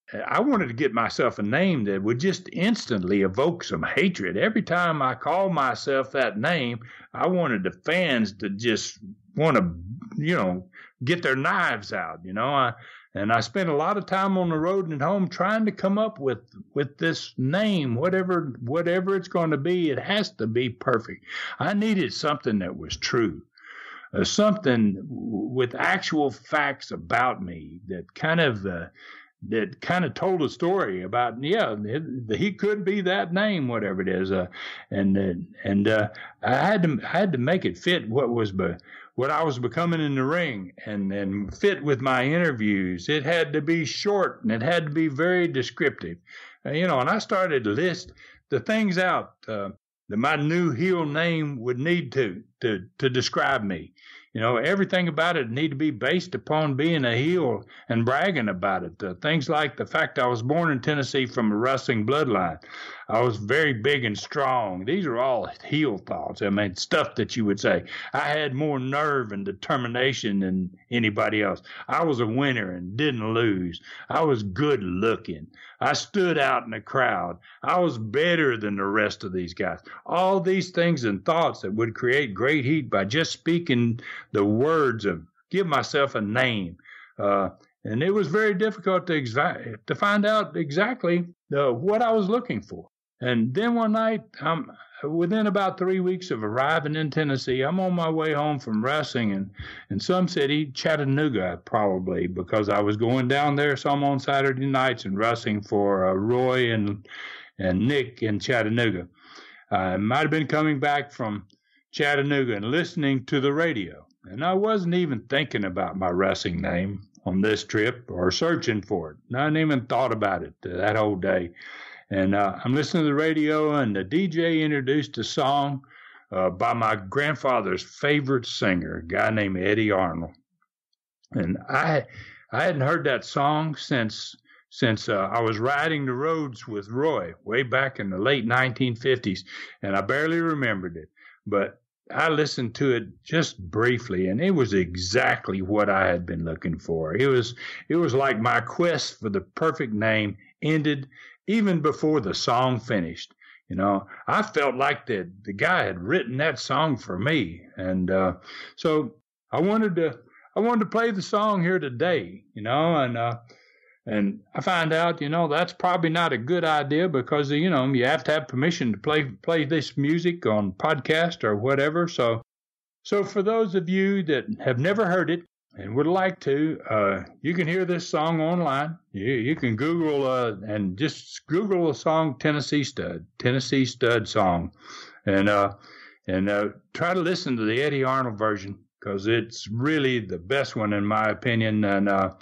I wanted to get myself a name that would just instantly evoke some hatred. Every time I called myself that name, I wanted the fans to just want to, you know, get their knives out, you know. I, and I spent a lot of time on the road and at home trying to come up with, with this name, whatever whatever it's going to be. It has to be perfect. I needed something that was true. Uh, something with actual facts about me that kind of uh, that kind of told a story about, yeah, it, he could be that name, whatever it is, uh, and uh, and uh, I had to I had to make it fit what was be, what I was becoming in the ring, and and fit with my interviews. It had to be short and it had to be very descriptive, uh, you know. And I started to list the things out uh, that my new heel name would need to to to describe me. You know, everything about it need to be based upon being a heel and bragging about it. Uh, things like the fact I was born in Tennessee from a wrestling bloodline. I was very big and strong. These are all heel thoughts. I mean, stuff that you would say. I had more nerve and determination than anybody else. I was a winner and didn't lose. I was good looking. I stood out in the crowd. I was better than the rest of these guys. All these things and thoughts that would create great heat by just speaking the words of give myself a name. Uh, and it was very difficult to, exa- to find out exactly uh, what I was looking for. And then one night, um, within about three weeks of arriving in Tennessee, I'm on my way home from wrestling in, in some city, Chattanooga, probably, because I was going down there some on Saturday nights and wrestling for uh, Roy and and Nick in Chattanooga. I might have been coming back from Chattanooga and listening to the radio. And I wasn't even thinking about my wrestling name on this trip or searching for it. I hadn't even thought about it uh, that whole day. And uh, I'm listening to the radio, and the D J introduced a song uh, by my grandfather's favorite singer, a guy named Eddie Arnold. And I I hadn't heard that song since since uh, I was riding the roads with Roy way back in the late nineteen fifties, and I barely remembered it. But I listened to it just briefly, and it was exactly what I had been looking for. It was it was like my quest for the perfect name ended even before the song finished. You know, I felt like the the guy had written that song for me, and uh, so I wanted to I wanted to play the song here today. You know, and uh, and I find out, you know, that's probably not a good idea because you know you have to have permission to play play this music on podcast or whatever. So so for those of you that have never heard it and would like to, uh, you can hear this song online. You, you can Google uh, and just Google the song Tennessee Stud, Tennessee Stud song, and uh, and uh, try to listen to the Eddie Arnold version because it's really the best one in my opinion. And uh,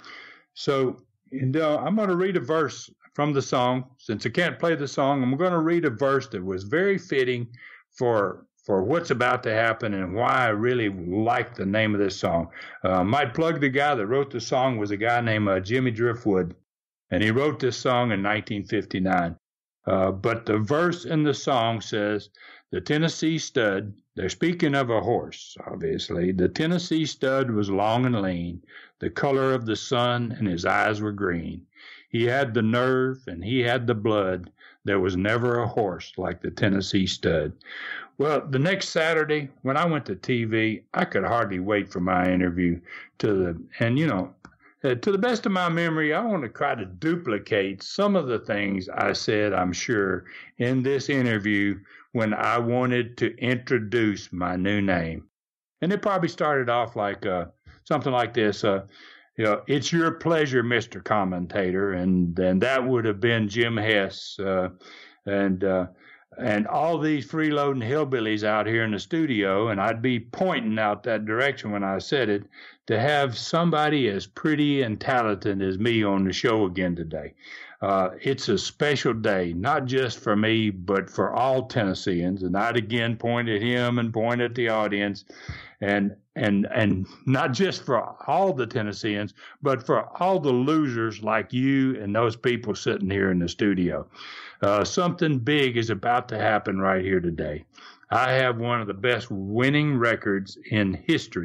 so and, uh, I'm going to read a verse from the song. Since I can't play the song, I'm going to read a verse that was very fitting for for what's about to happen and why I really like the name of this song. Uh, might plug the guy that wrote the song was a guy named uh, Jimmy Driftwood, and he wrote this song in nineteen fifty-nine. Uh, but the verse in the song says, the Tennessee Stud, they're speaking of a horse, obviously. The Tennessee Stud was long and lean, the color of the sun, and his eyes were green. He had the nerve and he had the blood. There was never a horse like the Tennessee Stud. Well, the next Saturday, when I went to T V, I could hardly wait for my interview to the, and you know, uh, to the best of my memory, I want to try to duplicate some of the things I said, I'm sure, in this interview when I wanted to introduce my new name. And it probably started off like uh, something like this, uh, you know, it's your pleasure, Mister Commentator, and, and that would have been Jim Hess, uh, and, uh, and all these freeloading hillbillies out here in the studio, and I'd be pointing out that direction when I said it, to have somebody as pretty and talented as me on the show again today. Uh, it's a special day, not just for me, but for all Tennesseans. And I'd again point at him and point at the audience, and and and not just for all the Tennesseans, but for all the losers like you and those people sitting here in the studio. Uh, something big is about to happen right here today. I have one of the best winning records in history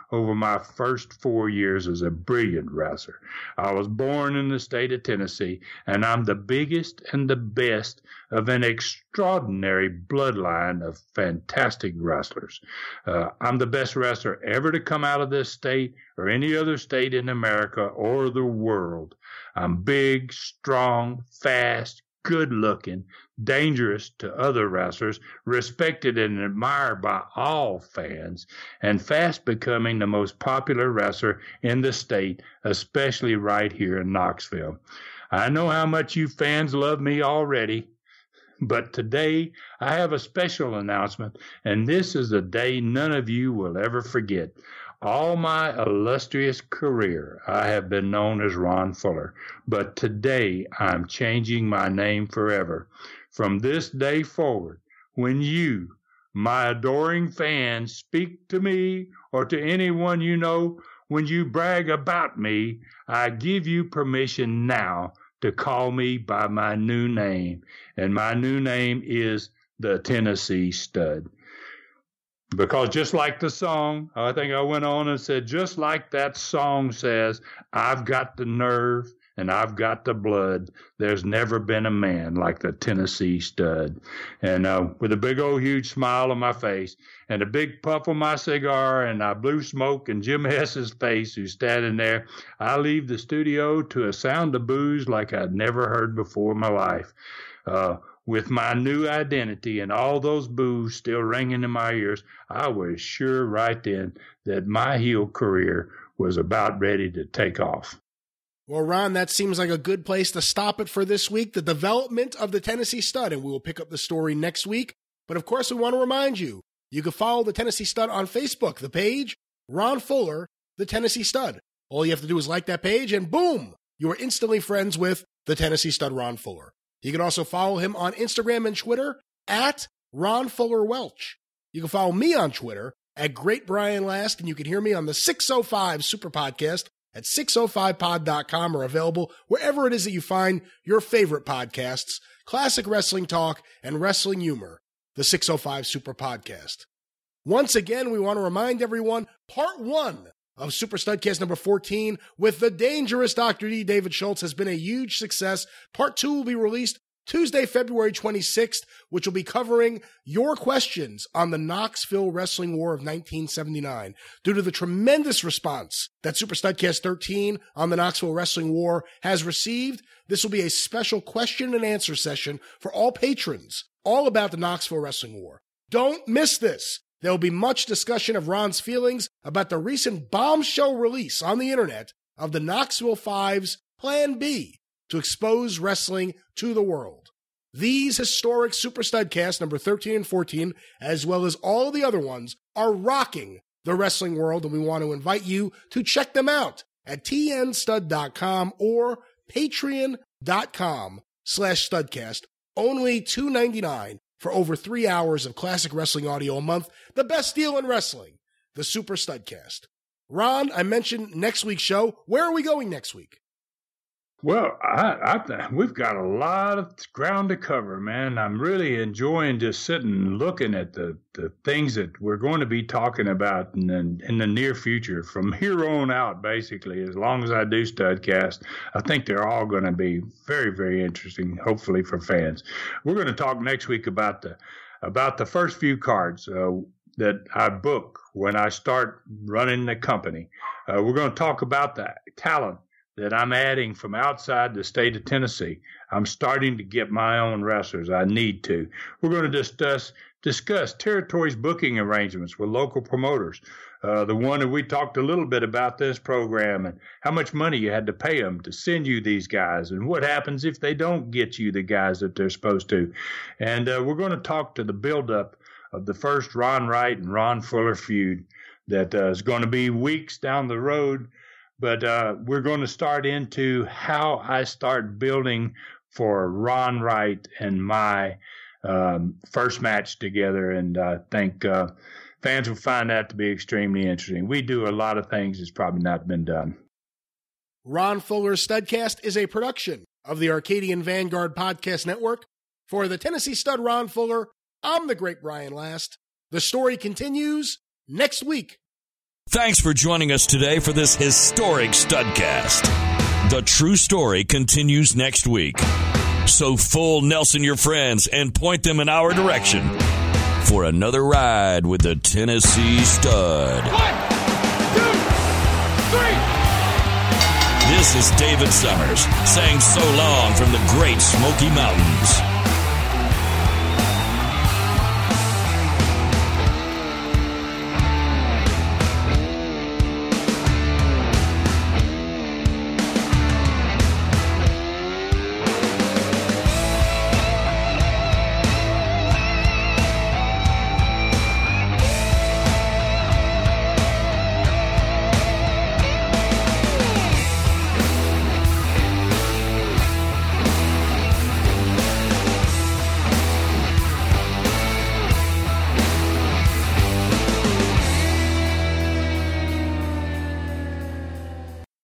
over my first four years as a brilliant wrestler. I was born in the state of Tennessee, and I'm the biggest and the best of an extraordinary bloodline of fantastic wrestlers. Uh, I'm the best wrestler ever to come out of this state or any other state in America or the world. I'm big, strong, fast, good-looking, dangerous to other wrestlers, respected and admired by all fans, and fast becoming the most popular wrestler in the state, especially right here in Knoxville. I know how much you fans love me already, but today I have a special announcement, and this is a day none of you will ever forget. All my illustrious career, I have been known as Ron Fuller, but today I'm changing my name forever. From this day forward, when you, my adoring fans, speak to me or to anyone you know, when you brag about me, I give you permission now to call me by my new name, and my new name is the Tennessee Stud. Because just like the song, I think I went on and said, just like that song says, I've got the nerve and I've got the blood. There's never been a man like the Tennessee Stud. And uh, with a big old huge smile on my face and a big puff on my cigar, and I blew smoke in Jim Hess's face, who's standing there, I leave the studio to a sound of booze like I'd never heard before in my life. Uh, With my new identity and all those boos still ringing in my ears, I was sure right then that my heel career was about ready to take off. Well, Ron, that seems like a good place to stop it for this week, the development of the Tennessee Stud, and we will pick up the story next week. But of course, we want to remind you, you can follow the Tennessee Stud on Facebook, the page, Ron Fuller, the Tennessee Stud. All you have to do is like that page, and boom, you are instantly friends with the Tennessee Stud, Ron Fuller. You can also follow him on Instagram and Twitter at Ron Fuller Welch. You can follow me on Twitter at Great Brian Last, and you can hear me on the six oh five Super Podcast at six oh five pod dot com, or available wherever it is that you find your favorite podcasts, classic wrestling talk and wrestling humor, the six oh five Super Podcast. Once again, we want to remind everyone, part one of Super Studcast number fourteen with the dangerous Doctor D, David Schultz, has been a huge success. Part two will be released Tuesday, February twenty-sixth, which will be covering your questions on the Knoxville Wrestling War of nineteen seventy-nine. Due to the tremendous response that Super Studcast thirteen on the Knoxville Wrestling War has received, this will be a special question and answer session for all patrons, all about the Knoxville Wrestling War. Don't miss this. There will be much discussion of Ron's feelings about the recent bombshell release on the internet of the Knoxville Five's Plan B to expose wrestling to the world. These historic Super Studcast number thirteen and fourteen, as well as all the other ones, are rocking the wrestling world, and we want to invite you to check them out at t n stud dot com or patreon.com slash studcast. Only two dollars and ninety-nine cents for over three hours of classic wrestling audio a month, the best deal in wrestling, the Super Studcast. Ron, I mentioned next week's show. Where are we going next week? Well, I, I th- we've got a lot of ground to cover, man. I'm really enjoying just sitting and looking at the, the things that we're going to be talking about in the, in the near future. From here on out, basically, as long as I do Studcast, I think they're all going to be very, very interesting, hopefully for fans. We're going to talk next week about the about the first few cards uh, that I book when I start running the company. Uh, we're going to talk about the talent that I'm adding from outside the state of Tennessee. I'm starting to get my own wrestlers. I need to. We're going to discuss discuss territories booking arrangements with local promoters. Uh, the one that we talked a little bit about this program and how much money you had to pay them to send you these guys, and what happens if they don't get you the guys that they're supposed to. And uh, we're going to talk to the buildup of the first Ron Wright and Ron Fuller feud that uh, is going to be weeks down the road. But uh, we're going to start into how I start building for Ron Wright and my um, first match together. And I think uh, fans will find that to be extremely interesting. We do a lot of things that's probably not been done. Ron Fuller's Studcast is a production of the Arcadian Vanguard Podcast Network. For the Tennessee Stud Ron Fuller, I'm the Great Brian Last. The story continues next week. Thanks for joining us today for this historic Studcast. The true story continues next week. So full Nelson your friends and point them in our direction for another ride with the Tennessee Stud. One, two, three. This is David Summers saying so long from the Great Smoky Mountains.